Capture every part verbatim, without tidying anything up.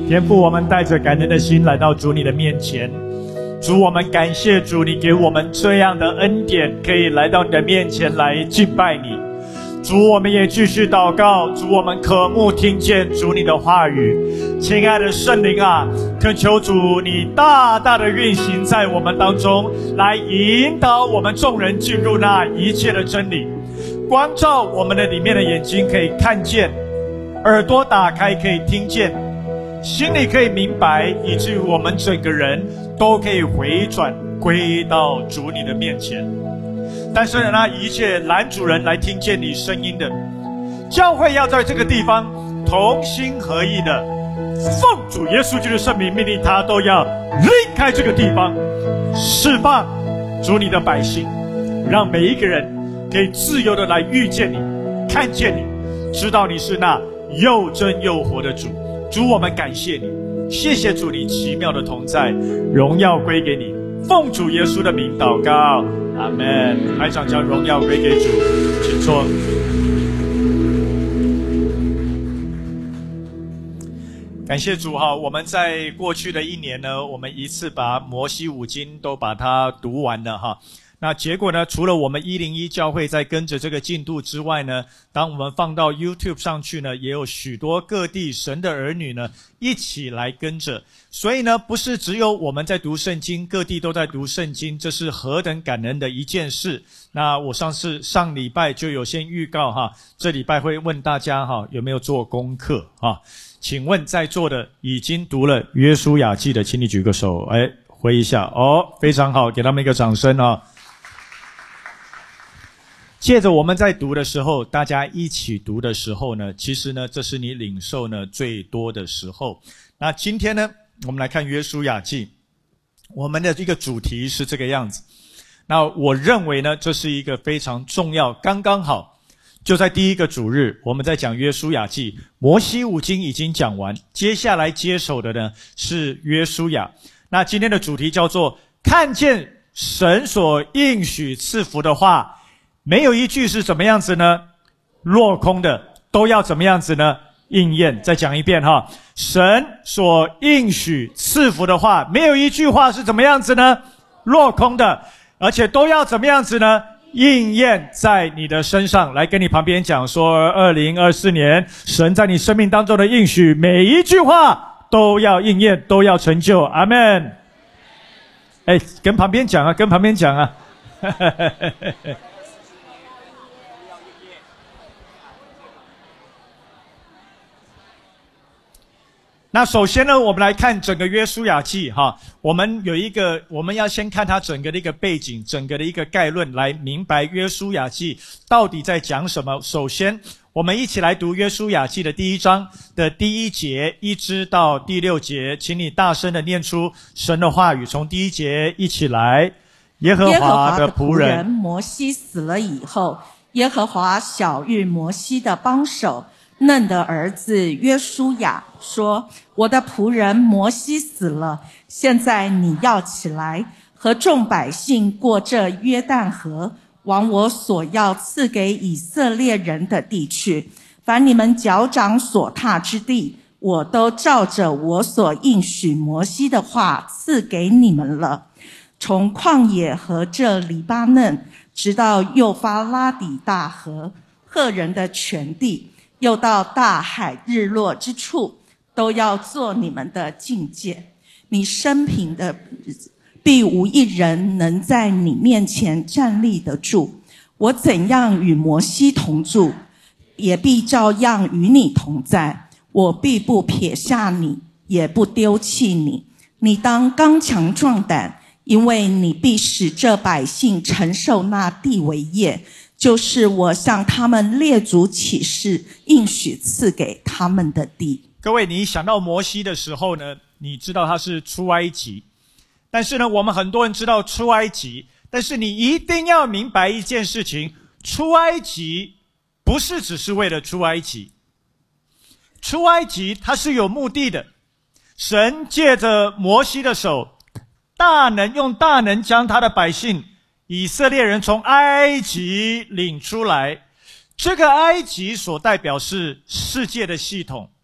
天父，我们带着感恩的心来到主你的面前。主，我们感谢主，你给我们这样的恩典，可以来到你的面前来敬拜你。主，我们也继续祷告。主，我们渴慕听见主你的话语。亲爱的圣灵啊，恳求主你大大的运行在我们当中，来引导我们众人进入那一切的真理，光照我们的里面的眼睛可以看见，耳朵打开可以听见，心里可以明白，以至于我们整个人都可以回转归到主你的面前。但是那一切拦阻人来听见你声音的，教会要在这个地方同心合意的奉主耶稣基督的圣名命令他都要离开这个地方，释放主你的百姓，让每一个人可以自由的来遇见你，看见你，知道你是那又真又活的主。主，我们感谢你，谢谢主你奇妙的同在，荣耀归给你，奉主耶稣的名祷告，阿们。台长将荣耀归给主，请坐。感谢主哈，我们在过去的一年呢，我们一次把摩西五经都把它读完了哈。那结果呢，除了我们一零一教会在跟着这个进度之外呢，当我们放到 YouTube 上去呢，也有许多各地神的儿女呢一起来跟着。所以呢，不是只有我们在读圣经，各地都在读圣经，这是何等感恩的一件事。那我上次上礼拜就有先预告哈，这礼拜会问大家哈有没有做功课哈。请问在座的已经读了约书亚记的，请你举个手，哎，挥一下哦，非常好，给他们一个掌声啊。借着我们在读的时候，大家一起读的时候呢，其实呢，这是你领受呢最多的时候。那今天呢，我们来看约书亚记，我们的一个主题是这个样子。那我认为呢，这是一个非常重要，刚刚好，就在第一个主日，我们在讲约书亚记，摩西五经已经讲完，接下来接手的呢是约书亚。那今天的主题叫做看见神所应许赐福的话，没有一句是怎么样子呢？落空的，都要怎么样子呢？应验。再讲一遍哈，神所应许赐福的话，没有一句话是怎么样子呢？落空的，而且都要怎么样子呢？应验在你的身上。来跟你旁边讲说，二零二四年神在你生命当中的应许，每一句话都要应验，都要成就。阿们。哎，跟旁边讲啊，跟旁边讲啊。那首先呢，我们来看整个约书亚记哈，我们有一个，我们要先看它整个的一个背景，整个的一个概论，来明白约书亚记到底在讲什么。首先，我们一起来读约书亚记的第一章的第一节一直到第六节，请你大声的念出神的话语。从第一节一起来。耶和华的仆人摩西死了以后，耶和华晓谕摩西的帮手嫩的儿子约书亚说，我的仆人摩西死了，现在你要起来，和众百姓过这约旦河，往我所要赐给以色列人的地去。凡你们脚掌所踏之地，我都照着我所应许摩西的话赐给你们了。从旷野和这黎巴嫩，直到幼发拉底大河，赫人的全地，又到大海日落之处，都要做你们的境界。你生平的日子，必无一人能在你面前站立得住。我怎样与摩西同住，也必照样与你同在。我必不撇下你，也不丢弃你。你当刚强壮胆，因为你必使这百姓承受那地为业，就是我向他们列祖起誓应许赐给他们的地。 各位，你想到摩西的时候呢，你知道他是出埃及，但是呢，我们很多人知道出埃及，但是你一定要明白一件事情，出埃及不是只是为了出埃及，出埃及它是有目的的。神借着摩西的手，大能用大能将他的百姓以色列人从埃及领出来。这个埃及所代表是世界的系统，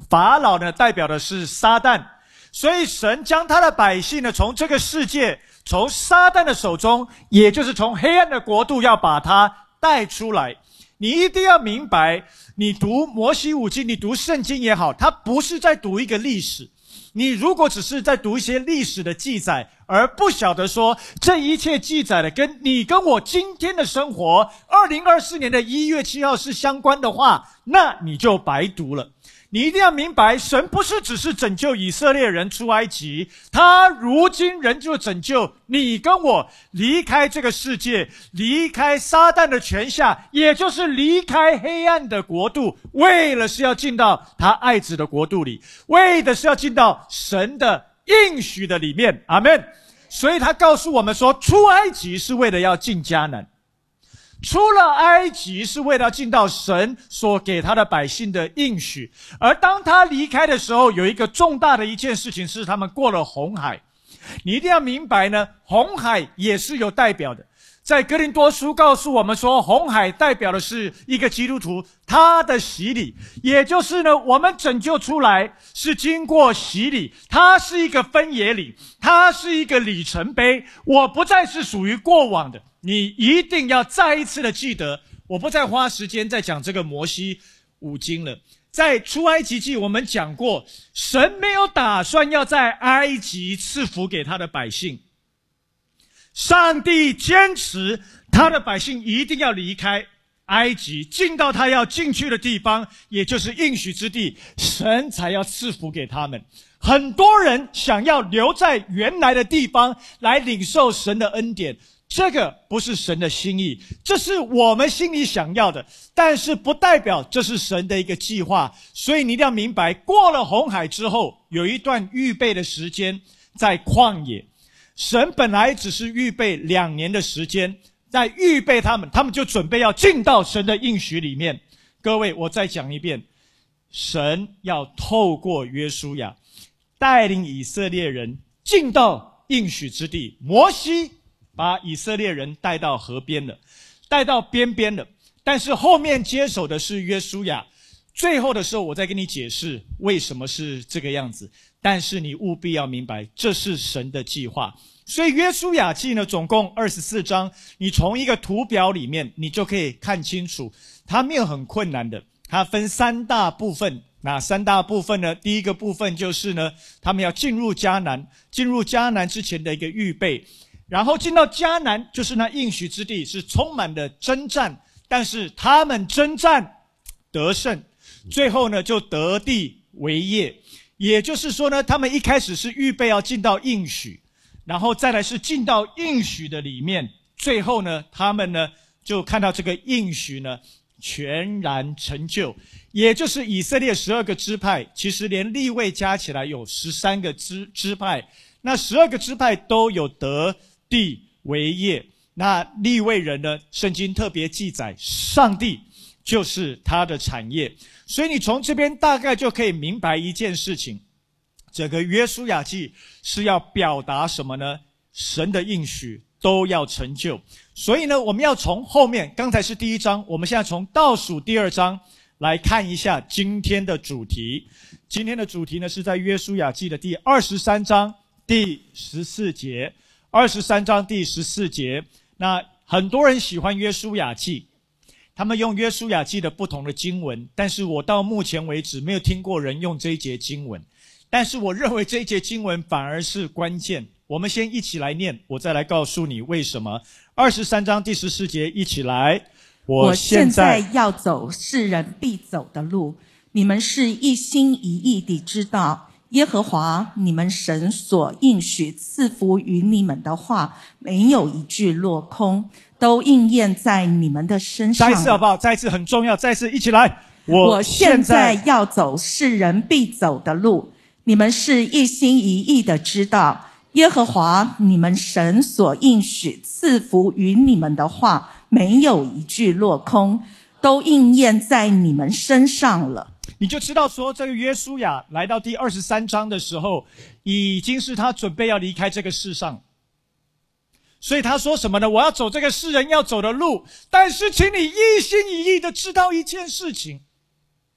法老呢代表的是撒旦，所以神将他的百姓呢从这个世界，从撒旦的手中，也就是从黑暗的国度要把他带出来。你一定要明白，你读摩西五经，你读圣经也好，它不是在读一个历史。你如果只是在读一些历史的记载，而不晓得说这一切记载的跟你跟我今天的生活二零二四年的一月七号是相关的话，那你就白读了。你一定要明白，神不是只是拯救以色列人出埃及，他如今仍旧拯救你跟我离开这个世界，离开撒旦的权下，也就是离开黑暗的国度，为了是要进到他爱子的国度里，为的是要进到神的应许的里面。阿们。所以他告诉我们说，出埃及是为了要进迦南，出了埃及是为了进到神所给他的百姓的应许，而当他离开的时候，有一个重大的一件事情是他们过了红海。你一定要明白呢，红海也是有代表的。在哥林多书告诉我们说，红海代表的是一个基督徒他的洗礼，也就是呢，我们拯救出来是经过洗礼，它是一个分野礼，它是一个里程碑，我不再是属于过往的。你一定要再一次的记得，我不再花时间再讲这个摩西五经了。在出埃及记我们讲过，神没有打算要在埃及赐福给他的百姓，上帝坚持他的百姓一定要离开埃及，进到他要进去的地方，也就是应许之地，神才要赐福给他们。很多人想要留在原来的地方来领受神的恩典，这个不是神的心意，这是我们心里想要的，但是不代表这是神的一个计划。所以你一定要明白，过了红海之后，有一段预备的时间在旷野。神本来只是预备两年的时间，在预备他们，他们就准备要进到神的应许里面。各位，我再讲一遍，神要透过约书亚带领以色列人进到应许之地。摩西把以色列人带到河边了，带到边边了，但是后面接手的是约书亚。最后的时候我再跟你解释为什么是这个样子，但是你务必要明白，这是神的计划。所以约书亚记呢总共二十四章，你从一个图表里面你就可以看清楚，它没有很困难的。它分三大部分，哪三大部分呢？第一个部分就是呢，他们要进入迦南，进入迦南之前的一个预备，然后进到迦南，就是那应许之地，是充满了征战，但是他们征战得胜，最后呢就得地为业。也就是说呢，他们一开始是预备要进到应许，然后再来是进到应许的里面，最后呢他们呢就看到这个应许呢全然成就。也就是以色列十二个支派，其实连利未加起来有十三个支支派，那十二个支派都有得地为业。那利未人呢，圣经特别记载上帝就是他的产业。所以你从这边大概就可以明白一件事情，这个约书亚记是要表达什么呢？神的应许都要成就。所以呢，我们要从后面，刚才是第一章，我们现在从倒数第二章来看一下今天的主题。今天的主题呢是在约书亚记的第二十三章第十四节。二十三章第十四节，那很多人喜欢约书亚记，他们用约书亚记的不同的经文，但是我到目前为止没有听过人用这一节经文。但是我认为这一节经文反而是关键。我们先一起来念，我再来告诉你为什么。二十三章第十四节，一起来。 我现在要走世人必走的路，你们是一心一意地知道，耶和华你们神所应许赐福于你们的话，没有一句落空，都应验在你们的身上。 再一次好不好？再一次很重要，再一次一起来。 我, 我现在要走世人必走的路，你们是一心一意的知道，耶和华你们神所应许赐福于你们的话，没有一句落空，都应验在你们身上了。 你就知道说，这个约书亚来到第二十三章的时候，已经是他准备要离开这个世上。所以他说什么呢？我要走这个世人要走的路，但是请你一心一意的知道一件事情，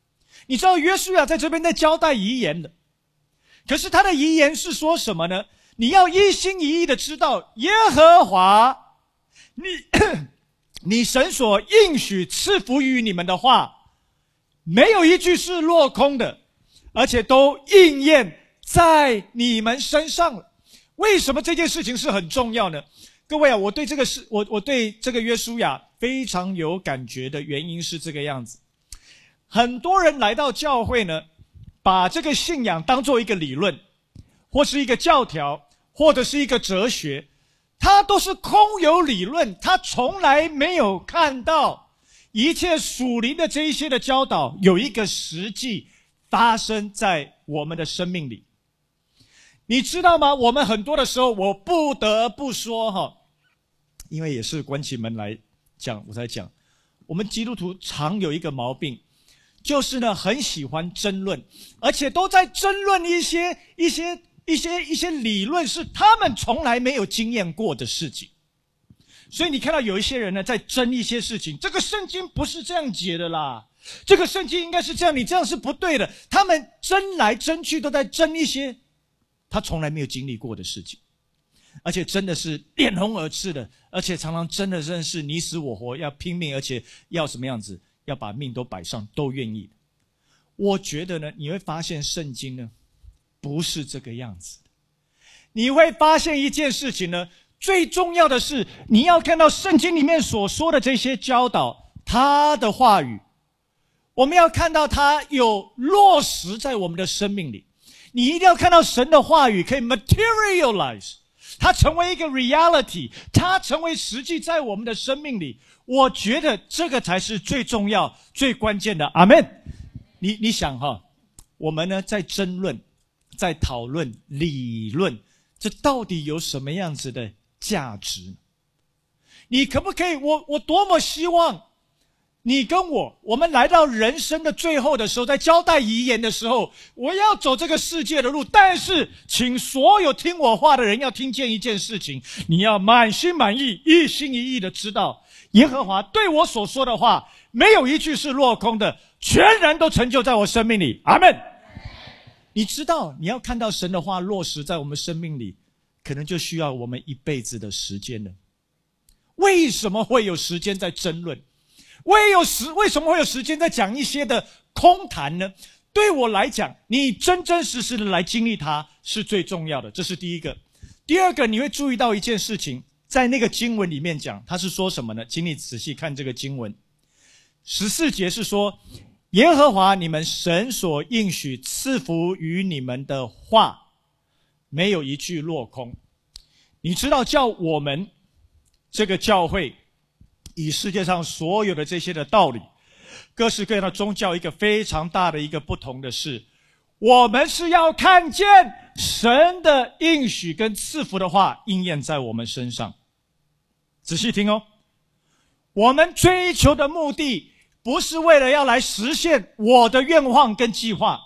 你知道约书亚在这边在交代遗言的，可是他的遗言是说什么呢？你要一心一意的知道耶和华你你神所应许赐福于你们的话，没有一句是落空的，而且都应验在你们身上了。为什么这件事情是很重要呢？各位啊，我对这个事，我我对这个约书亚非常有感觉的原因是这个样子。很多人来到教会呢，把这个信仰当作一个理论，或是一个教条，或者是一个哲学，他都是空有理论，他从来没有看到一切属灵的这一些的教导有一个实际发生在我们的生命里。你知道吗？我们很多的时候，我不得不说哈，因为也是关起门来讲，我才讲，我们基督徒常有一个毛病，就是呢很喜欢争论，而且都在争论一些一些一些一些理论是他们从来没有经验过的事情。所以你看到有一些人呢在争一些事情，这个圣经不是这样解的啦，这个圣经应该是这样，你这样是不对的。他们争来争去都在争一些他从来没有经历过的事情，而且真的是脸红耳赤的，而且常常真的真是你死我活，要拼命，而且要什么样子，要把命都摆上，都愿意的。我觉得呢，你会发现圣经呢不是这个样子的。你会发现一件事情呢，最重要的是你要看到圣经里面所说的这些教导，他的话语，我们要看到他有落实在我们的生命里。你一定要看到神的话语可以 materialize， 它成为一个 reality， 它成为实际在我们的生命里。我觉得这个才是最重要最关键的。阿们。你你想哈，我们呢在争论，在讨论理论，这到底有什么样子的价值？你可不可以，我我多么希望你跟我，我们来到人生的最后的时候，在交代遗言的时候，我要走这个世界的路，但是请所有听我话的人要听见一件事情，你要满心满意一心一意的知道耶和华对我所说的话没有一句是落空的，全然都成就在我生命里。阿们。你知道你要看到神的话落实在我们生命里，可能就需要我们一辈子的时间了。为什么会有时间在争论？为有时为什么会有时间在讲一些的空谈呢？对我来讲，你真真实实的来经历它是最重要的，这是第一个。第二个，你会注意到一件事情，在那个经文里面讲，他是说什么呢？请你仔细看这个经文。十四节是说，耶和华你们神所应许赐福于你们的话，没有一句落空。你知道叫我们这个教会以世界上所有的这些的道理，各式各样的宗教，一个非常大的一个不同的是，我们是要看见神的应许跟赐福的话应验在我们身上。仔细听哦，我们追求的目的不是为了要来实现我的愿望跟计划。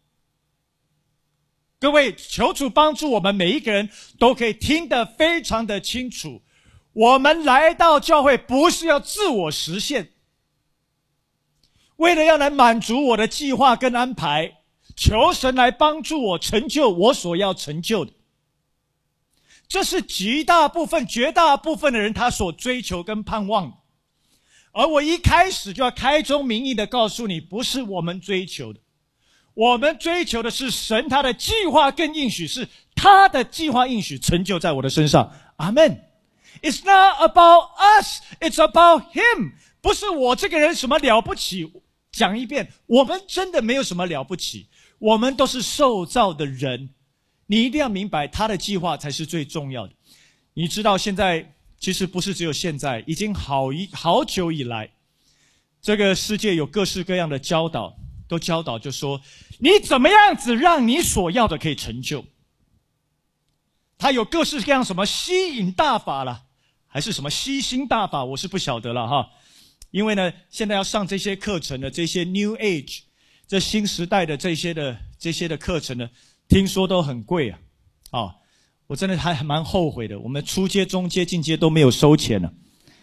各位，求主帮助我们每一个人都可以听得非常的清楚，我们来到教会不是要自我实现，为了要来满足我的计划跟安排，求神来帮助我成就我所要成就的。这是极大部分绝大部分的人他所追求跟盼望的。而我一开始就要开宗明义的告诉你，不是我们追求的，我们追求的是神他的计划跟应许，是他的计划应许成就在我的身上。阿们。It's not about us, it's about him。 不是我这个人什么了不起，讲一遍，我们真的没有什么了不起，我们都是受造的人。你一定要明白他的计划才是最重要的。你知道现在其实不是只有现在，已经好一好久以来，这个世界有各式各样的教导，都教导就说你怎么样子让你所要的可以成就。他有各式各样什么吸引大法啦，还是什么吸星大法，我是不晓得了哈。因为呢，现在要上这些课程的这些 New Age， 这新时代的这些的这些的课程呢，听说都很贵啊。哦，我真的还蛮后悔的，我们初阶、中阶、进阶都没有收钱呢。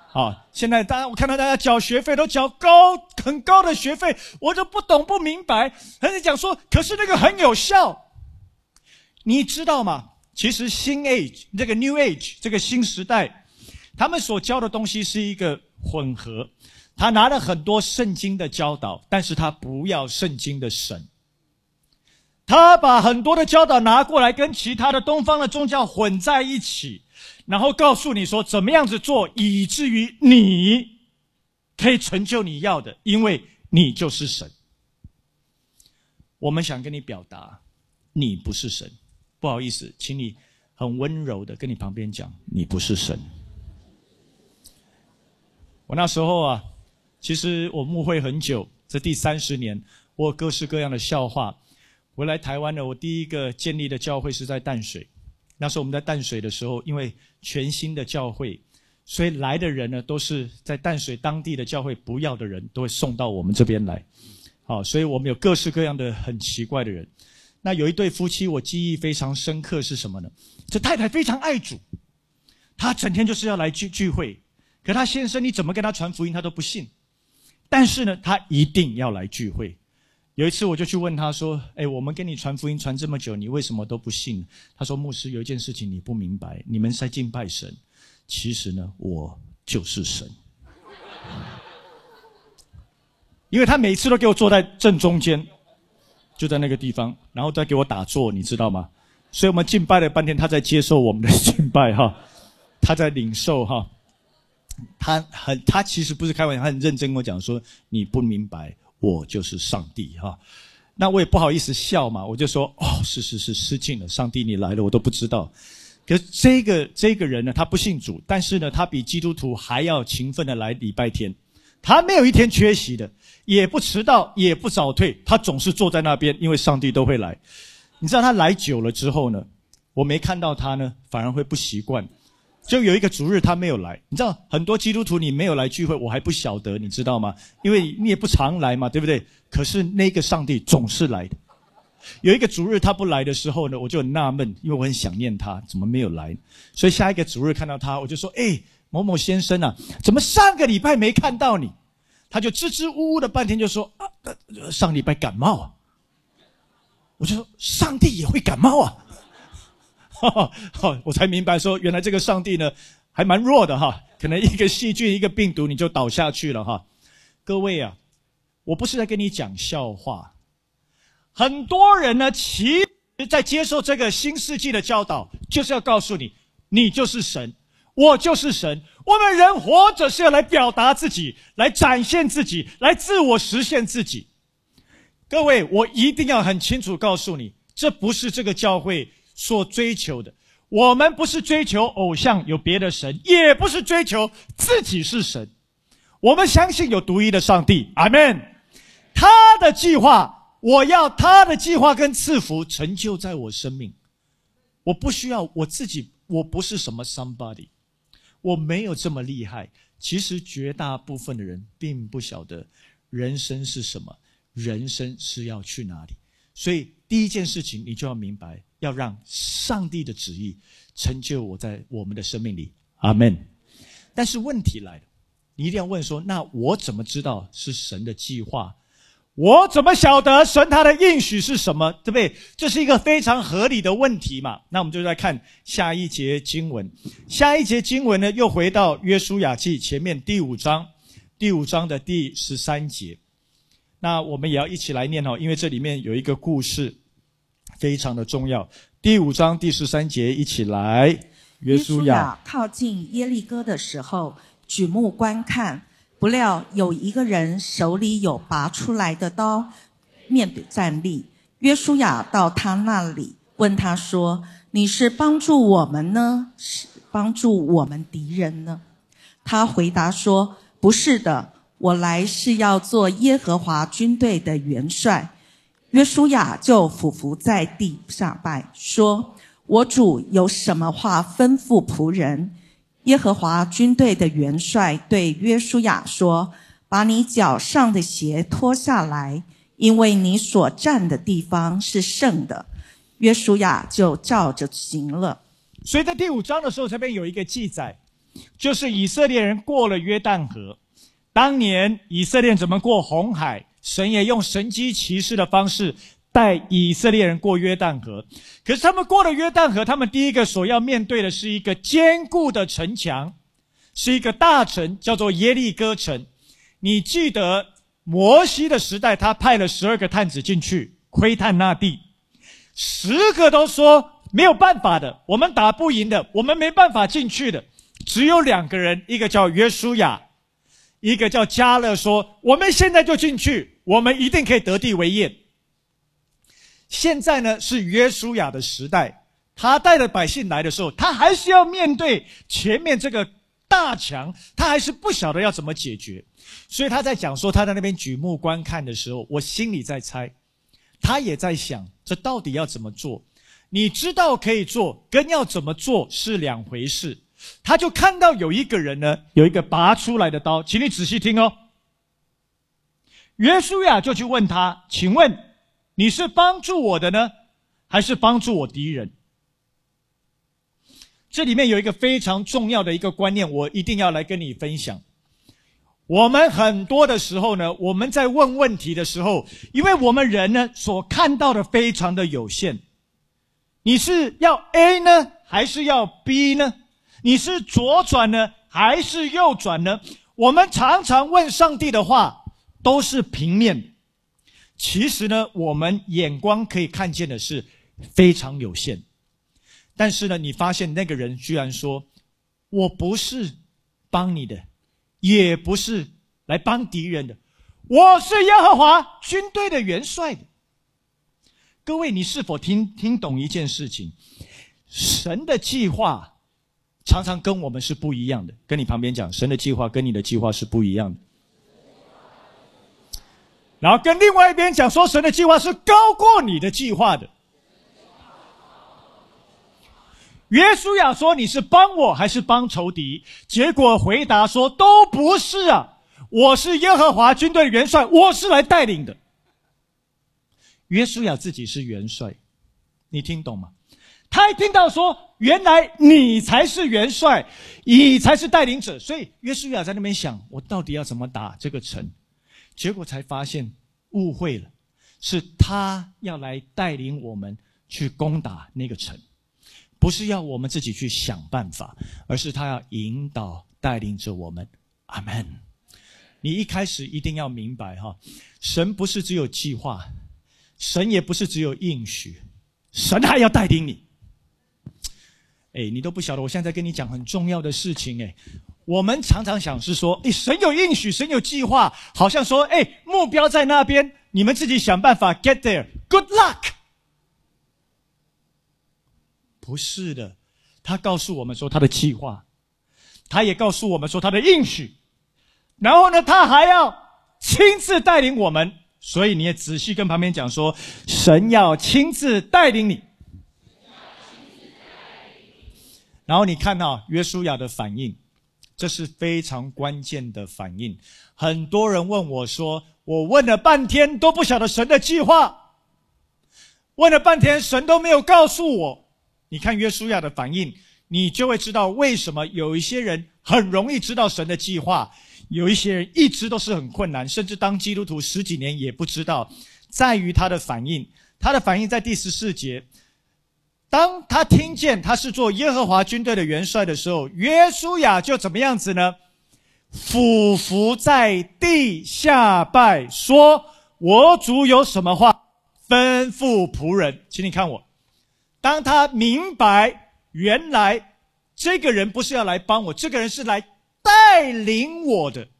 啊，现在大家我看到大家缴学费都缴高很高的学费，我就不懂不明白。还在讲说，可是那个很有效，你知道吗？其实新 age 这个 new age 这个新时代，他们所教的东西是一个混合。他拿了很多圣经的教导，但是他不要圣经的神。他把很多的教导拿过来跟其他的东方的宗教混在一起，然后告诉你说怎么样子做，以至于你可以成就你要的，因为你就是神。我们想跟你表达，你不是神。不好意思，请你很温柔的跟你旁边讲，你不是神。我那时候啊，其实我牧会很久，这第三十年，我有各式各样的笑话。我来台湾呢，我第一个建立的教会是在淡水。那时候我们在淡水的时候，因为全新的教会，所以来的人呢都是在淡水当地的教会不要的人，都会送到我们这边来。好，所以我们有各式各样的很奇怪的人。那有一对夫妻，我记忆非常深刻是什么呢？这太太非常爱主，她整天就是要来聚聚会，可她先生你怎么跟她传福音，她都不信。但是呢，她一定要来聚会。有一次我就去问他说，哎，我们跟你传福音传这么久，你为什么都不信？他说，牧师，有一件事情你不明白，你们在敬拜神，其实呢，我就是神。因为他每次都给我坐在正中间，就在那个地方，然后再给我打坐，你知道吗？所以我们敬拜了半天，他在接受我们的敬拜哈，他在领受哈。他很，他其实不是开玩笑，他很认真跟我讲说，你不明白。我就是上帝哈，那我也不好意思笑嘛，我就说哦，是是是，失敬了，上帝你来了，我都不知道。可是这个这个人呢，他不信主，但是呢，他比基督徒还要勤奋的来礼拜天，他没有一天缺席的，也不迟到，也不早退，他总是坐在那边，因为上帝都会来。你知道他来久了之后呢，我没看到他呢，反而会不习惯。就有一个主日他没有来，你知道很多基督徒你没有来聚会，我还不晓得，你知道吗？因为你也不常来嘛，对不对？可是那个上帝总是来的。有一个主日他不来的时候呢，我就很纳闷，因为我很想念他，怎么没有来？所以下一个主日看到他，我就说，哎，某某先生啊，怎么上个礼拜没看到你？他就支支吾吾的半天就说，啊，上礼拜感冒啊。我就说，上帝也会感冒啊。我才明白说，原来这个上帝呢还蛮弱的哈，可能一个细菌一个病毒你就倒下去了哈。各位啊，我不是在跟你讲笑话，很多人呢其实在接受这个新世纪的教导，就是要告诉你，你就是神，我就是神。我们人活着是要来表达自己，来展现自己，来自我实现自己。各位，我一定要很清楚告诉你，这不是这个教会所追求的。我们不是追求偶像有别的神，也不是追求自己是神。我们相信有独一的上帝，阿们。他的计划，我要他的计划跟赐福成就在我生命。我不需要我自己，我不是什么 somebody， 我没有这么厉害。其实绝大部分的人并不晓得人生是什么，人生是要去哪里。所以第一件事情你就要明白，要让上帝的旨意成就我在我们的生命里，阿们。但是问题来了，你一定要问说，那我怎么知道是神的计划？我怎么晓得神他的应许是什么？对不对？这是一个非常合理的问题嘛。那我们就来看下一节经文。下一节经文呢，又回到约书亚记前面第五章，第五章的第十三节。那我们也要一起来念哦，因为这里面有一个故事非常的重要。第五章第十三节，一起来。约书亚靠近耶利哥的时候，举目观看，不料有一个人手里有拔出来的刀，面对站立。约书亚到他那里，问他说，你是帮助我们呢，是帮助我们敌人呢？他回答说，不是的，我来是要做耶和华军队的元帅。约书亚就俯伏在地下拜，说，我主有什么话吩咐仆人？耶和华军队的元帅对约书亚说，把你脚上的鞋脱下来，因为你所站的地方是圣的。约书亚就照着行了。 所以在第五章的时候，这边有一个记载， 就是以色列人过了约旦河。当年以色列人怎么过红海，神也用神机骑士的方式带以色列人过约旦河。可是他们过了约旦河，他们第一个所要面对的是一个坚固的城墙，是一个大城，叫做耶利哥城。你记得摩西的时代，他派了十二个探子进去窥探那地，十个都说没有办法的，我们打不赢的，我们没办法进去的。只有两个人，一个叫约书亚，一个叫迦勒，说我们现在就进去，我们一定可以得地为业。现在呢是约书亚的时代，他带着百姓来的时候，他还是要面对前面这个大墙，他还是不晓得要怎么解决。所以他在讲说他在那边举目观看的时候，我心里在猜，他也在想这到底要怎么做。你知道可以做跟要怎么做是两回事。他就看到有一个人呢，有一个拔出来的刀，请你仔细听哦。约书亚就去问他，请问你是帮助我的呢，还是帮助我敌人？这里面有一个非常重要的一个观念，我一定要来跟你分享。我们很多的时候呢，我们在问问题的时候，因为我们人呢所看到的非常的有限。你是要 A 呢，还是要 B 呢？你是左转呢，还是右转呢？我们常常问上帝的话，都是平面的。其实呢，我们眼光可以看见的是非常有限。但是呢，你发现那个人居然说，我不是帮你的，也不是来帮敌人的，我是耶和华军队的元帅的。各位，你是否听听懂一件事情？神的计划常常跟我们是不一样的。跟你旁边讲，神的计划跟你的计划是不一样的。然后跟另外一边讲说，神的计划是高过你的计划的。约书亚说，你是帮我还是帮仇敌？结果回答说，都不是啊，我是耶和华军队的元帅，我是来带领的。约书亚自己是元帅，你听懂吗？他一听到说，原来你才是元帅，你才是带领者，所以约书亚在那边想，我到底要怎么打这个城？结果才发现误会了，是他要来带领我们去攻打那个城，不是要我们自己去想办法，而是他要引导带领着我们。阿们。你一开始一定要明白哈，神不是只有计划，神也不是只有应许，神还要带领你。哎，你都不晓得，我现在在跟你讲很重要的事情。哎，我们常常想是说，哎，神有应许，神有计划，好像说，哎，目标在那边，你们自己想办法 get there。Good luck。不是的，他告诉我们说他的计划，他也告诉我们说他的应许，然后呢，他还要亲自带领我们。所以你也仔细跟旁边讲说，神要亲自带领你。然后你看到约书亚的反应，这是非常关键的反应。很多人问我说，我问了半天都不晓得神的计划，问了半天神都没有告诉我。你看约书亚的反应，你就会知道为什么有一些人很容易知道神的计划，有一些人一直都是很困难，甚至当基督徒十几年也不知道，在于他的反应。他的反应在第十四节，当他听见他是做耶和华军队的元帅的时候，约书亚就怎么样子呢？俯伏在地下拜，说，我主有什么话吩咐仆人。请你看我，当他明白原来这个人不是要来帮我，这个人是来带领我的，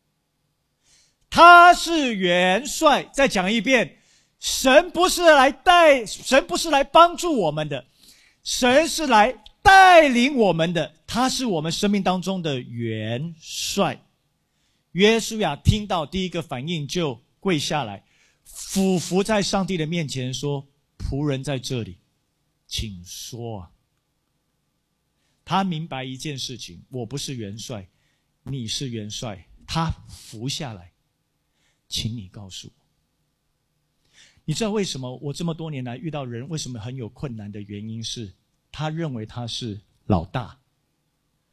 他是元帅。再讲一遍，神不是来带，神不是来帮助我们的，神是来带领我们的，他是我们生命当中的元帅。约书亚听到第一个反应就跪下来，俯伏在上帝的面前说，仆人在这里，请说啊。他明白一件事情，我不是元帅，你是元帅。他伏下来，请你告诉我。你知道为什么我这么多年来遇到人为什么很有困难的原因是，他认为他是老大，他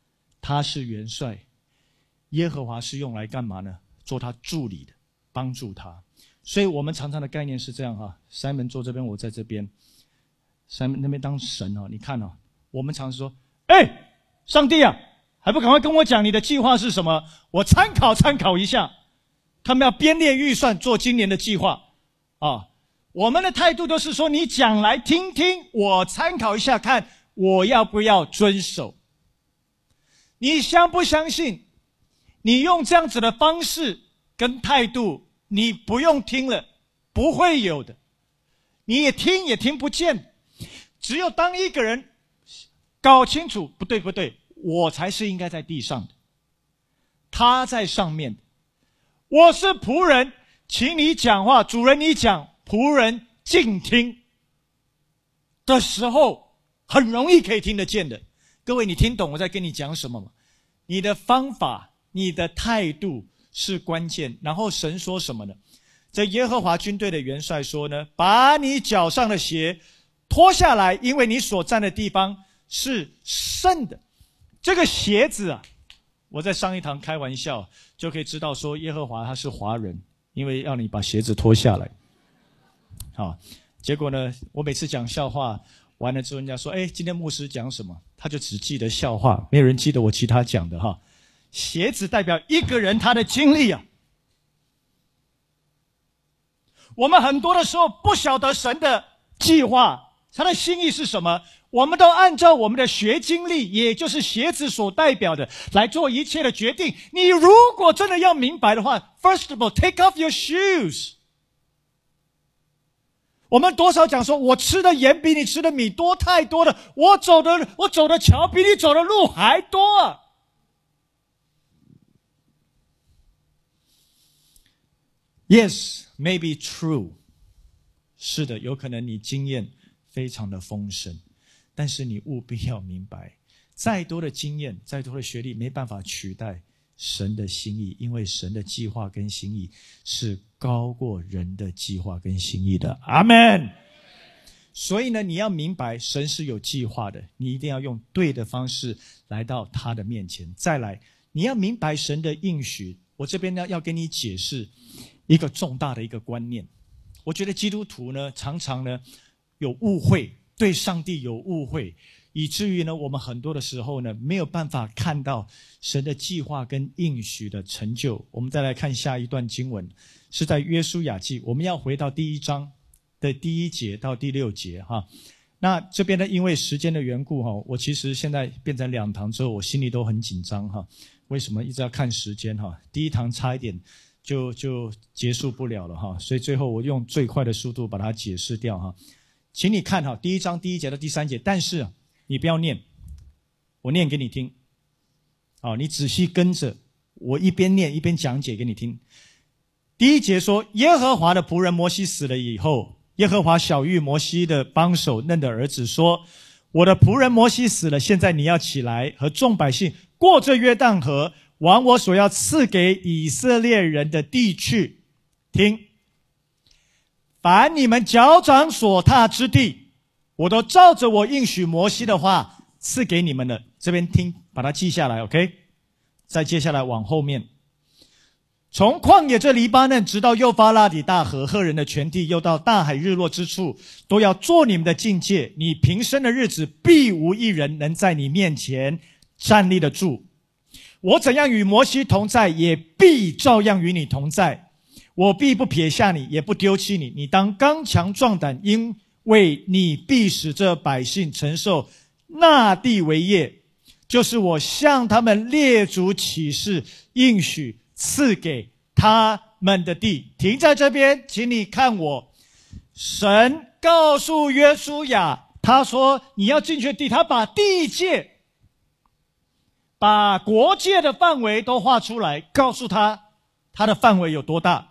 他是元帅，耶和华是用来干嘛呢？做他助理的，帮助他。所以我们常常的概念是这样哈 ，Simon 坐这边，我在这边 ，Simon 那边当神哦。你看哦，我们常说，哎，上帝啊，还不赶快跟我讲你的计划是什么？我参考参考一下。他们要编列预算做今年的计划啊。我们的态度都是说，你讲来听听，我参考一下，看我要不要遵守。你相不相信？你用这样子的方式跟态度，你不用听了，不会有的。你也听也听不见。只有当一个人搞清楚，不对不对，我才是应该在地上的，他在上面的。我是仆人，请你讲话，主人你讲，仆人静听的时候，很容易可以听得见的。各位，你听懂我在跟你讲什么吗？你的方法，你的态度是关键。然后神说什么呢？这耶和华军队的元帅说呢，把你脚上的鞋脱下来，因为你所站的地方是圣的。这个鞋子啊，我在上一堂开玩笑就可以知道说耶和华他是华人，因为要你把鞋子脱下来。好，结果呢，我每次讲笑话完了之后，人家说，哎，今天牧师讲什么？他就只记得笑话，没有人记得我其他讲的哈。鞋子代表一个人他的经历啊。我们很多的时候不晓得神的计划，他的心意是什么，我们都按照我们的学经历，也就是鞋子所代表的来做一切的决定。你如果真的要明白的话 ，First of all, take off your shoes。我们多少讲说，我吃的盐比你吃的米多太多了，我走的我走的桥比你走的路还多啊。Yes, maybe true。是的，有可能你经验非常的丰盛，但是你务必要明白，再多的经验，再多的学历，没办法取代神的心意，因为神的计划跟心意是高过人的计划跟心意的。阿们。所以呢，你要明白神是有计划的，你一定要用对的方式来到他的面前。再来，你要明白神的应许。我这边呢要跟你解释一个重大的一个观念。我觉得基督徒呢常常呢有误会，对上帝有误会，以至于呢我们很多的时候呢没有办法看到神的计划跟应许的成就。我们再来看下一段经文，是在约书亚记，我们要回到第一章的第一节到第六节哈。那这边呢因为时间的缘故哈，我其实现在变成两堂之后，我心里都很紧张哈。为什么一直要看时间哈？第一堂差一点就就结束不了了哈，所以最后我用最快的速度把它解释掉哈。请你看哈，第一章第一节到第三节，但是啊，你不要念，我念给你听。好，你仔细跟着我一边念一边讲解给你听。第一节说，耶和华的仆人摩西死了以后，耶和华晓谕摩西的帮手嫩的儿子说，我的仆人摩西死了，现在你要起来和众百姓过这约旦河，往我所要赐给以色列人的地去。听，凡你们脚掌所踏之地，我都照着我应许摩西的话赐给你们了。这边听，把它记下来 OK。 再接下来往后面，从旷野这黎巴嫩直到幼发拉底大河，赫人的全地，又到大海日落之处，都要做你们的境界。你平生的日子，必无一人能在你面前站立得住。我怎样与摩西同在，也必照样与你同在。我必不撇下你，也不丢弃你。你当刚强壮胆，因为你必使这百姓承受那地为业，就是我向他们列祖起誓应许赐给他们的地。停在这边，请你看我。神告诉约书亚，他说你要进去的地，他把地界把国界的范围都画出来，告诉他它的范围有多大。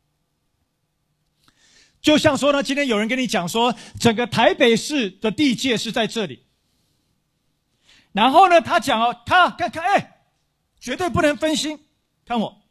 就像说呢，今天有人跟你讲说，整个台北市的地界是在这里，然后呢，他讲哦，他看看，哎，绝对不能分心，看我。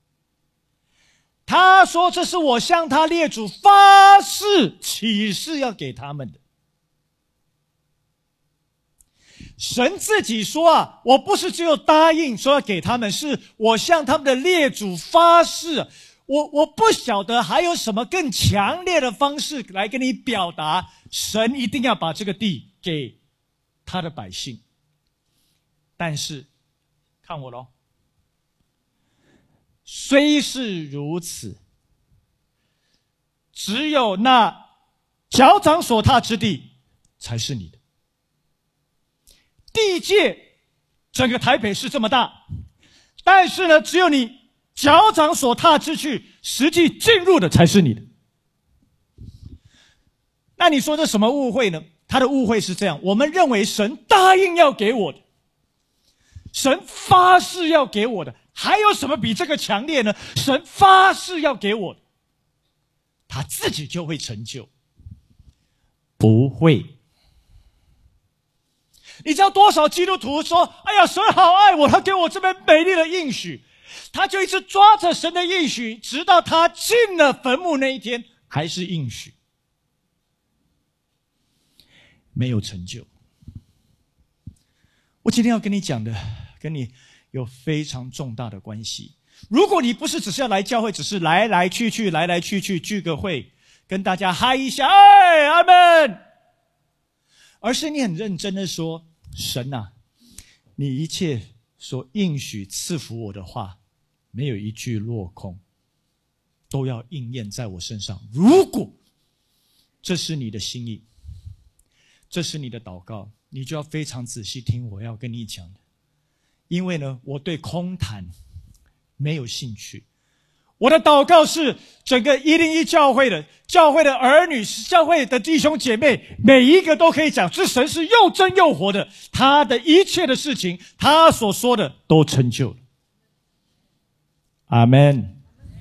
他说这是我向他列祖发誓起誓要给他们的。 神自己说啊，我不是只有答应说要给他们，是我向他们的列祖发誓，我我不晓得还有什么更强烈的方式来跟你表达，神一定要把这个地给他的百姓。但是看我咯，虽是如此，只有那脚掌所踏之地才是你的。地界整个台北市这么大，但是呢，只有你脚掌所踏之去，实际进入的才是你的。那你说这什么误会呢？他的误会是这样，我们认为神答应要给我的，神发誓要给我的，还有什么比这个强烈呢？神发誓要给我的，他自己就会成就。不会。你知道多少基督徒说，哎呀，神好爱我，他给我这么美丽的应许，他就一直抓着神的应许，直到他进了坟墓那一天，还是应许，没有成就。我今天要跟你讲的，跟你有非常重大的关系。如果你不是只是要来教会，只是来来去去，来来去去，聚个会，跟大家嗨一下，哎，阿们，而是你很认真的说，神啊，你一切所应许赐福我的话，没有一句落空，都要应验在我身上。如果这是你的心意，这是你的祷告，你就要非常仔细听我要跟你讲的。因为呢，我对空谈没有兴趣。我的祷告是整个一零一教会的教会的儿女，教会的弟兄姐妹，每一个都可以讲，这神是又真又活的，他的一切的事情，他所说的都成就了。阿们。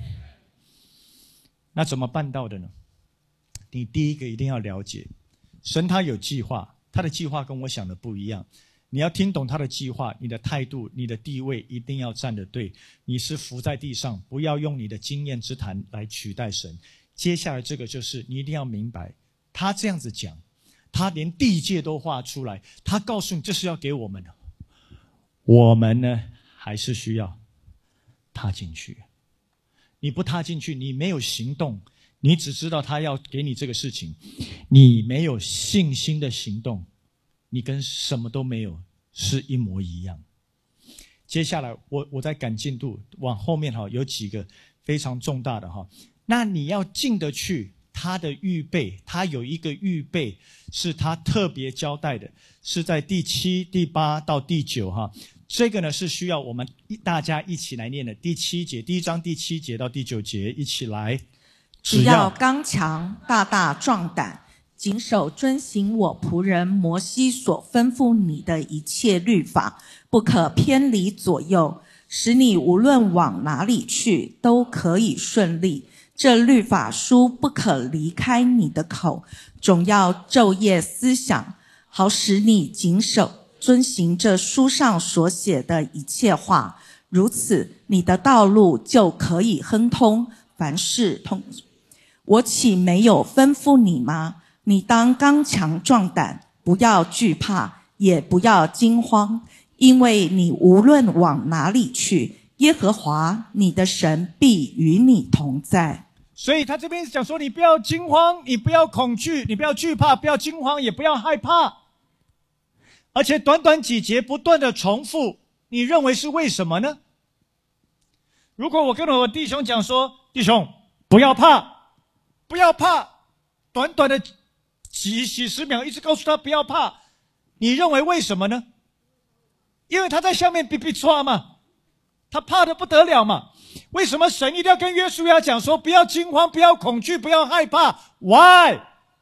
那怎么办到的呢？你第一个一定要了解，神他有计划，他的计划跟我想的不一样。你要听懂他的计划，你的态度，你的地位一定要站得对。你是伏在地上，不要用你的经验之谈来取代神。接下来这个就是你一定要明白，他这样子讲，他连地界都画出来，他告诉你这是要给我们的。我们呢，还是需要踏进去。你不踏进去，你没有行动，你只知道他要给你这个事情，你没有信心的行动，你跟什么都没有是一模一样。接下来我我在赶进度，往后面哈有几个非常重大的哈。那你要进得去，他的预备，他有一个预备是他特别交代的，是在第七、第八到第九哈。这个呢是需要我们大家一起来念的。第七节，第一章第七节到第九节，一起来。 只要刚强，大大壮胆，谨守遵行我仆人摩西所吩咐你的一切律法，不可偏离左右，使你无论往哪里去都可以顺利。这律法书不可离开你的口，总要昼夜思想，好使你谨守遵行这书上所写的一切话，如此你的道路就可以亨通，凡事通。我岂没有吩咐你吗？你当刚强壮胆，不要惧怕，也不要惊慌，因为你无论往哪里去，耶和华你的神必与你同在。 所以他这边讲说，你不要惊慌，你不要恐惧，你不要惧怕，不要惊慌，也不要害怕。而且短短几节不断的重复，你认为是为什么呢？如果我跟我弟兄讲说，弟兄不要怕，不要怕，短短的几几十秒一直告诉他不要怕，你认为为什么呢？因为他在下面逼逼抓嘛，他怕得不得了嘛。为什么神一定要跟约书亚讲说不要惊慌，不要恐惧，不要害怕？ Why？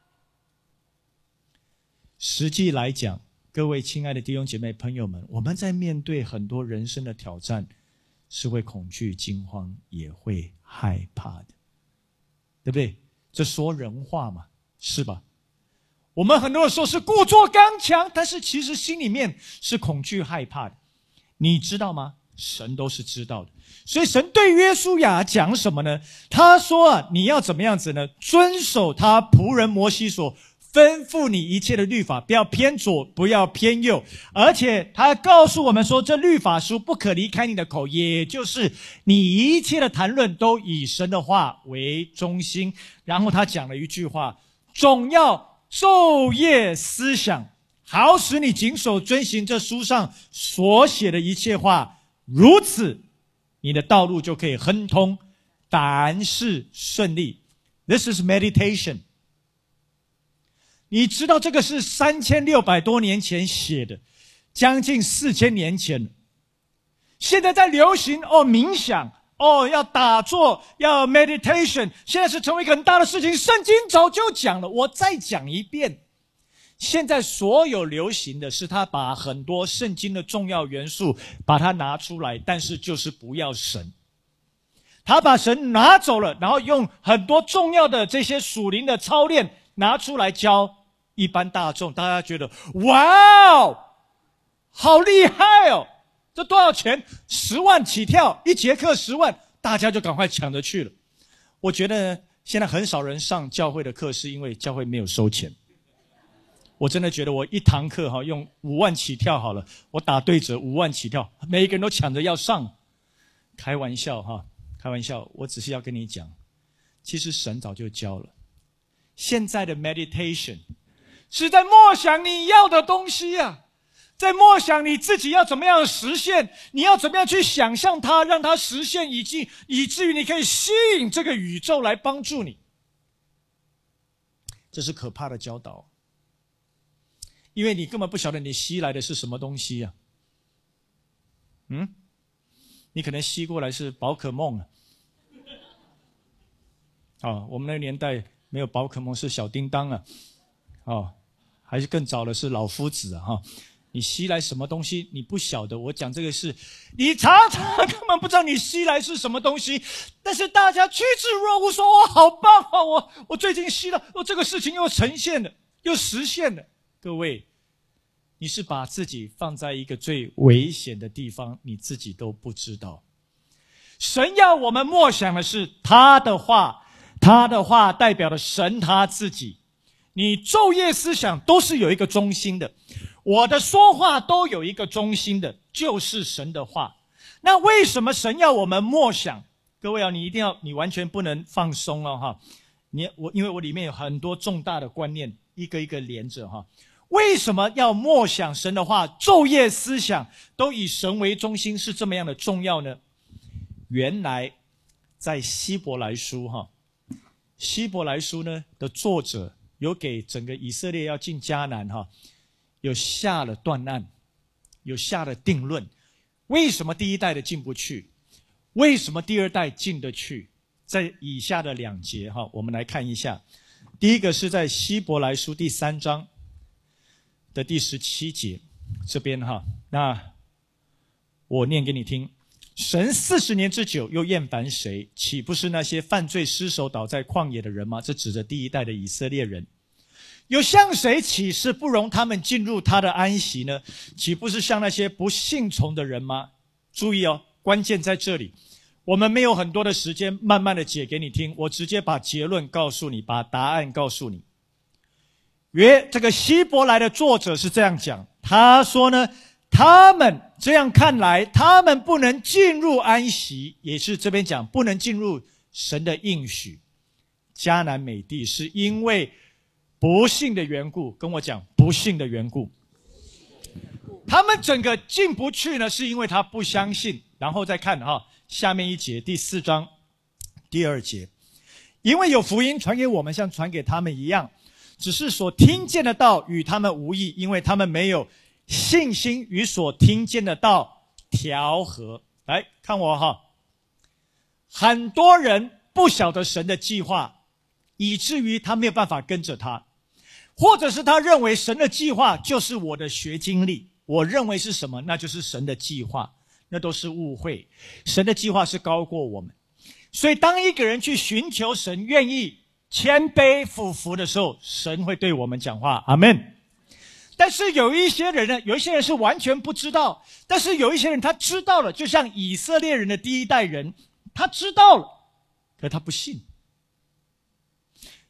实际来讲，各位亲爱的弟兄姐妹朋友们，我们在面对很多人生的挑战，是会恐惧惊慌，也会害怕的，对不对？这说人话嘛，是吧？我们很多的时候是故作刚强，但是其实心里面是恐惧害怕的，你知道吗？神都是知道的。所以神对约书亚讲什么呢？他说啊，你要怎么样子呢？遵守他仆人摩西所吩咐你一切的律法，不要偏左，不要偏右。而且他告诉我们说，这律法书不可离开你的口，也就是你一切的谈论都以神的话为中心。然后他讲了一句话，总要昼夜思想，好使你谨守遵行这书上所写的一切话，如此你的道路就可以亨通，凡事顺利。 This is meditation。 你知道这个是三千六百多年前写的，将近四千年前了。现在在流行哦冥想，哦要打坐，要 meditation， 现在是成为一个很大的事情。圣经早就讲了，我再讲一遍。现在所有流行的是他把很多圣经的重要元素把它拿出来，但是就是不要神。他把神拿走了，然后用很多重要的这些属灵的操练拿出来教一般大众。大家觉得哇哦，好厉害哦，这多少钱？十万起跳，一节课十万，大家就赶快抢着去了。我觉得现在很少人上教会的课，是因为教会没有收钱。我真的觉得我一堂课哈用五万起跳好了，我打对折五万起跳，每一个人都抢着要上。开玩笑哈，开玩笑，我只是要跟你讲，其实神早就教了。现在的 meditation 是在默想你要的东西啊，在默想你自己要怎么样实现，你要怎么样去想象它，让它实现，以及以至于你可以吸引这个宇宙来帮助你。这是可怕的教导，因为你根本不晓得你吸来的是什么东西啊。嗯，你可能吸过来是宝可梦啊。哦，我们那个年代没有宝可梦，是小叮当啊。哦，还是更早的是老夫子啊。哈、哦，你吸来什么东西你不晓得。我讲这个是，你常常根本不知道你吸来是什么东西，但是大家趋之若鹜，说我好棒啊，我我最近吸了，我这个事情又呈现了，又实现了。各位，你是把自己放在一个最危险的地方，你自己都不知道。神要我们默想的是他的话，他的话代表了神他自己。你昼夜思想都是有一个中心的，我的说话都有一个中心的，就是神的话。那为什么神要我们默想？各位啊，你一定要，你完全不能放松了哈。你我因为我里面有很多重大的观念，一个一个连着哈。为什么要默想神的话，昼夜思想都以神为中心，是这么样的重要呢？原来在希伯来书哈，希伯来书呢的作者有给整个以色列要进迦南哈，有下了断案，有下了定论。为什么第一代的进不去？为什么第二代进得去？在以下的两节哈，我们来看一下。第一个是在希伯来书第三章的第十七节，这边哈，那我念给你听。神四十年之久又厌烦谁？岂不是那些犯罪失手倒在旷野的人吗？这指着第一代的以色列人。又向谁起誓不容他们进入他的安息呢？岂不是像那些不信从的人吗？注意哦，关键在这里。我们没有很多的时间慢慢的解给你听，我直接把结论告诉你，把答案告诉你。约这个希伯来的作者是这样讲，他说呢，他们这样看来，他们不能进入安息，也是这边讲不能进入神的应许迦南美地，是因为不信的缘故。跟我讲，不信的缘故。他们整个进不去呢，是因为他不相信。然后再看哈，下面一节第四章第二节，因为有福音传给我们，像传给他们一样，只是所听见的道与他们无益，因为他们没有信心与所听见的道调和。来看我哈，很多人不晓得神的计划，以至于他没有办法跟着他，或者是他认为神的计划就是我的学经历，我认为是什么，那就是神的计划，那都是误会。神的计划是高过我们，所以当一个人去寻求神，愿意谦卑俯伏的时候，神会对我们讲话。阿们。但是有一些人呢，有一些人是完全不知道，但是有一些人他知道了，就像以色列人的第一代人，他知道了，可他不信。他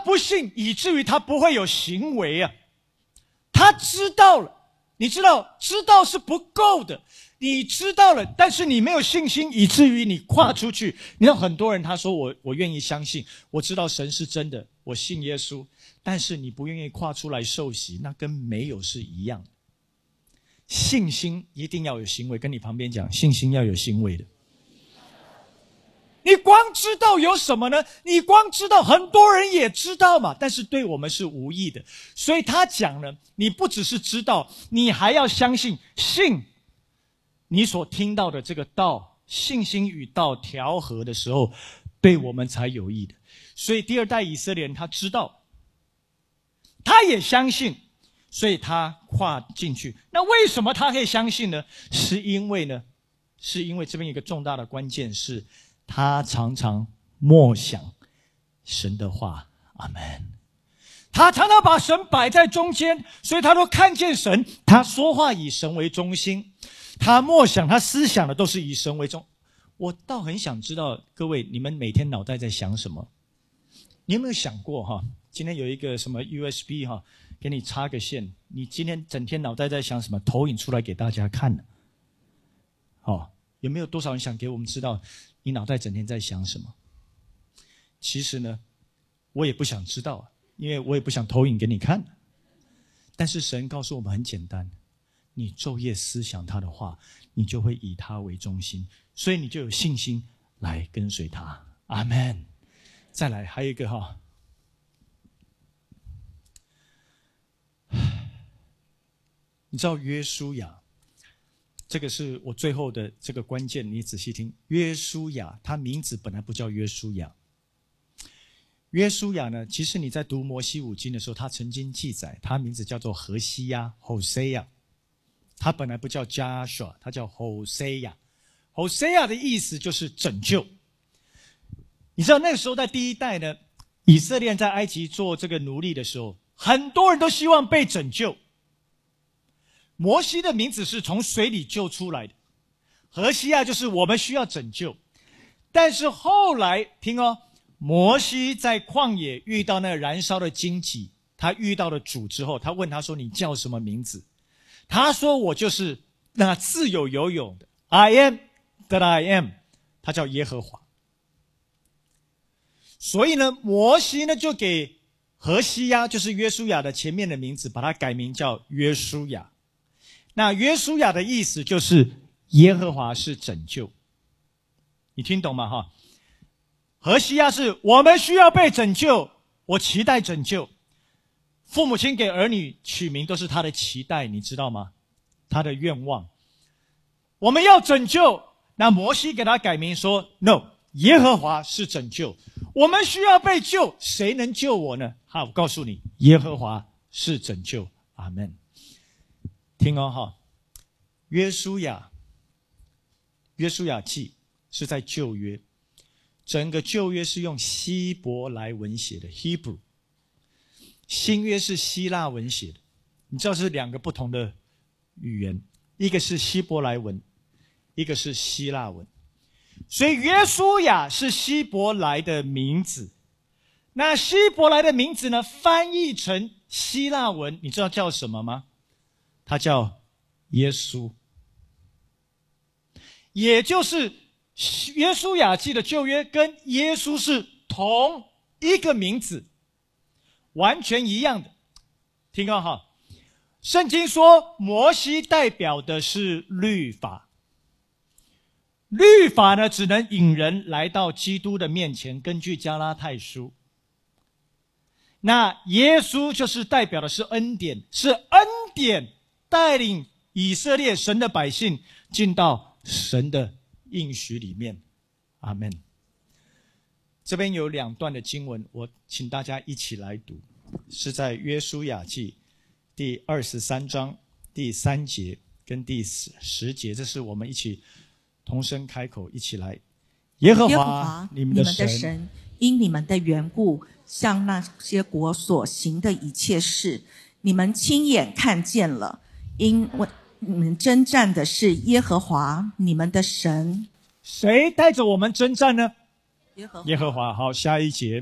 不信，以至于他不会有行为啊。他知道了，你知道，知道是不够的。你知道了，但是你没有信心，以至于你跨出去。你知道很多人他说我我愿意相信，我知道神是真的，我信耶稣，但是你不愿意跨出来受洗，那跟没有是一样的。信心一定要有行为，跟你旁边讲，信心要有行为的。你光知道有什么呢？你光知道，很多人也知道嘛，但是对我们是无益的。所以他讲呢，你不只是知道，你还要相信，信你所听到的这个道，信心与道调和的时候，对我们才有益的。所以第二代以色列人他知道，他也相信，所以他跨进去。那为什么他可以相信呢？是因为呢，是因为这边有一个重大的关键是，他常常默想神的话。阿们。他常常把神摆在中间，所以他都看见神，他说话以神为中心，他默想，他思想的都是以神为中。我倒很想知道各位，你们每天脑袋在想什么？你有没有想过哈？今天有一个什么 U S B 哈，给你插个线，你今天整天脑袋在想什么？投影出来给大家看呢？好，有没有多少人想给我们知道你脑袋整天在想什么？其实呢，我也不想知道，因为我也不想投影给你看。但是神告诉我们很简单，你昼夜思想他的话，你就会以他为中心，所以你就有信心来跟随他。阿们。再来还有一个哈，你知道约书亚，这个是我最后的这个关键，你仔细听。约书亚他名字本来不叫约书亚，约书亚呢，其实你在读摩西五经的时候，他曾经记载他名字叫做何西亚 Hosea， 他本来不叫 Joshua， 他叫 Hosea。 Hosea 的意思就是拯救。你知道那个时候在第一代呢，以色列人在埃及做这个奴隶的时候，很多人都希望被拯救。摩西的名字是从水里救出来的，何西亚就是我们需要拯救。但是后来听哦，摩西在旷野遇到那个燃烧的荆棘，他遇到了主之后，他问他说，你叫什么名字？他说，我就是那自有游泳的 I am that I am， 他叫耶和华。所以呢，摩西呢就给何西亚，就是约书亚的前面的名字，把它改名叫约书亚。那约书亚的意思就是耶和华是拯救。你听懂吗？哈，何西亚是我们需要被拯救，我期待拯救。父母亲给儿女取名都是他的期待，你知道吗？他的愿望。我们要拯救，那摩西给他改名说 No， 耶和华是拯救。我们需要被救，谁能救我呢？好，我告诉你，耶和华是拯救。阿们。听哦哈，约书亚，约书亚记是在旧约，整个旧约是用希伯来文写的 Hebrew， 新约是希腊文写的。你知道是两个不同的语言，一个是希伯来文，一个是希腊文。所以约书亚是希伯来的名字，那希伯来的名字呢，翻译成希腊文，你知道叫什么吗？它叫耶稣。也就是约书亚记的旧约跟耶稣是同一个名字，完全一样的。听好哈，圣经说摩西代表的是律法，律法呢只能引人来到基督的面前，根据加拉太书。那耶稣就是代表的是恩典，是恩典带领以色列神的百姓进到神的应许里面。阿们。这边有两段的经文，我请大家一起来读，是在约书亚记第二十三章第三节跟第十节，这是我们一起同声开口一起来。耶和华你们的神， 的神因你们的缘故，向那些国所行的一切事，你们亲眼看见了，因为你们征战的是耶和华你们的神。 谁带着我们征战呢？ 耶和华。 耶和华。好，下一节。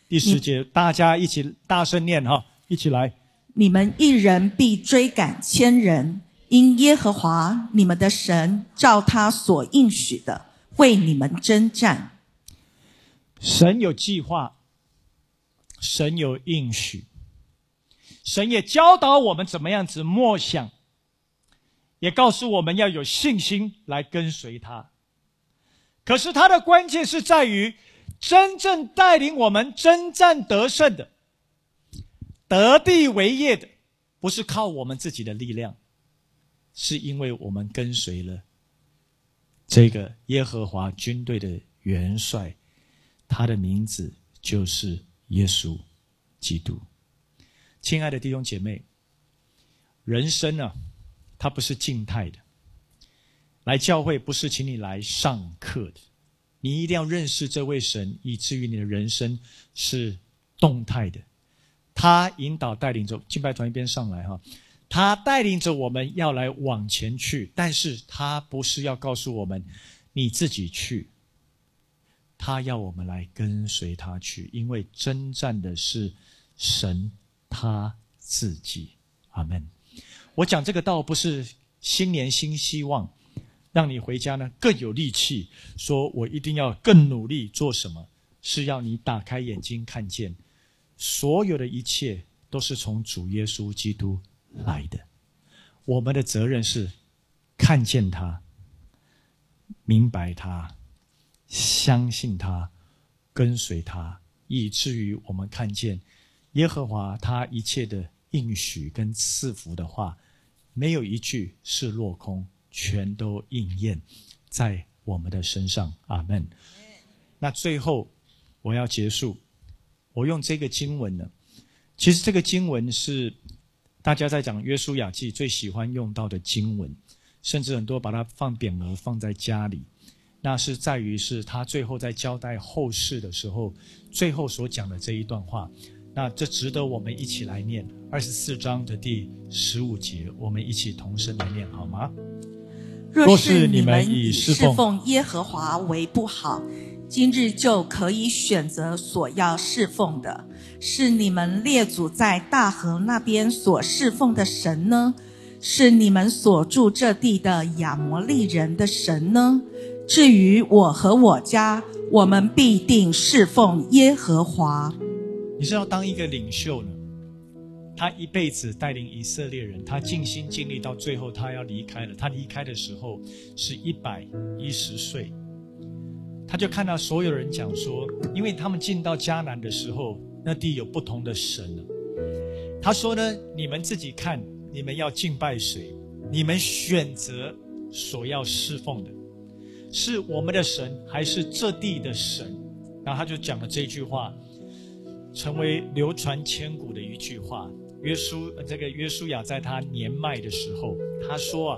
第十节，大家一起大声念哈，一起来。 你们一人必追赶千人，因耶和华你们的神照他所应许的为你们征战。 神有计划，神有应许，神也教导我们怎么样子默想，也告诉我们要有信心来跟随他。可是他的关键是在于，真正带领我们征战得胜的、得地为业的，不是靠我们自己的力量，是因为我们跟随了这个耶和华军队的元帅，他的名字就是耶稣基督。亲爱的弟兄姐妹，人生啊，它不是静态的。来教会不是请你来上课的，你一定要认识这位神，以至于你的人生是动态的。他引导带领着，敬拜团一边上来哈，他带领着我们要来往前去，但是他不是要告诉我们你自己去，他要我们来跟随他去，因为征战的是神他自己。阿们。我讲这个道不是新年新希望，让你回家呢更有力气，说我一定要更努力做什么，是要你打开眼睛看见，所有的一切都是从主耶稣基督来的。我们的责任是看见他，明白他，相信他，跟随他，以至于我们看见耶和华他一切的应许跟赐福的话，没有一句是落空，全都应验在我们的身上。阿们。那最后我要结束，我用这个经文呢，其实这个经文是大家在讲约书亚记最喜欢用到的经文，甚至很多把它放匾额放在家里。那是在于是他最后在交代后事的时候，最后所讲的这一段话。那这值得我们一起来念二十四章的第十五节，我们一起同声来念好吗？ 若是你们以侍奉耶和华为不好，今日就可以选择所要侍奉的，是你们列祖在大河那边所侍奉的神呢？是你们所住这地的亚摩利人的神呢？至于我和我家，我们必定侍奉耶和华。 你是要当一个领袖呢，他一辈子带领以色列人，他尽心尽力到最后他要离开了。他离开的时候是一百一十岁，他就看到所有人讲说，因为他们进到迦南的时候，那地有不同的神了。他说呢，你们自己看，你们要敬拜谁，你们选择所要侍奉的，是我们的神还是这地的神？然后他就讲了这句话，成为流传千古的一句话。约书这个约书亚在他年迈的时候，他说啊，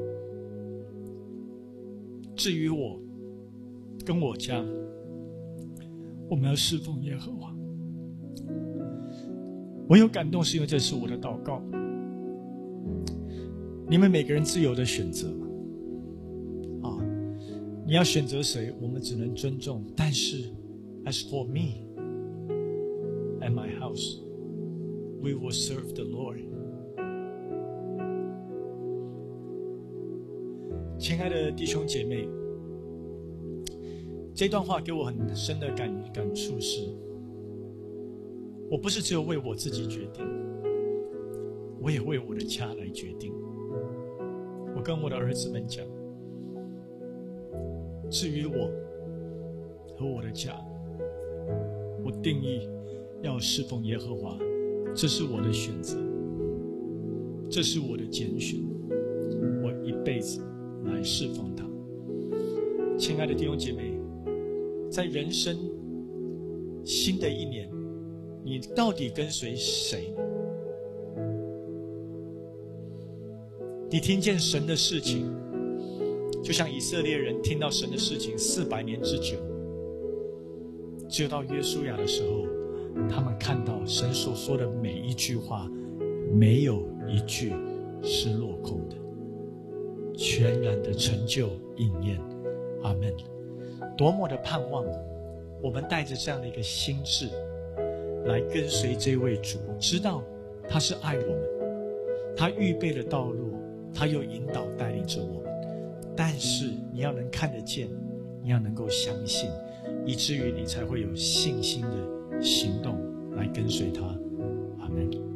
至于我跟我家，我们要侍奉耶和华。我有感动，是因为这是我的祷告。你们每个人自由的选择啊，你要选择谁，我们只能尊重。但是 as for me and my house, we will serve the Lord。 亲爱的弟兄姐妹，这段话给我很深的感感触是，我不是只有为我自己决定，我也为我的家来决定。我跟我的儿子们讲，至于我和我的家，我定义要侍奉耶和华，这是我的选择，这是我的拣选，我一辈子来侍奉他。亲爱的弟兄姐妹，在人生新的一年，你到底跟随谁？你听见神的事情，就像以色列人听到神的事情四百年之久，只有到约书亚的时候，他们看到神所说的每一句话，没有一句是落空的，全然的成就应验。阿们。多么的盼望我们带着这样的一个心志， 来跟随这位主，知道他是爱我们，他预备了道路，他又引导带领着我们。但是你要能看得见，你要能够相信，以至于你才会有信心的行动来跟随他。阿们。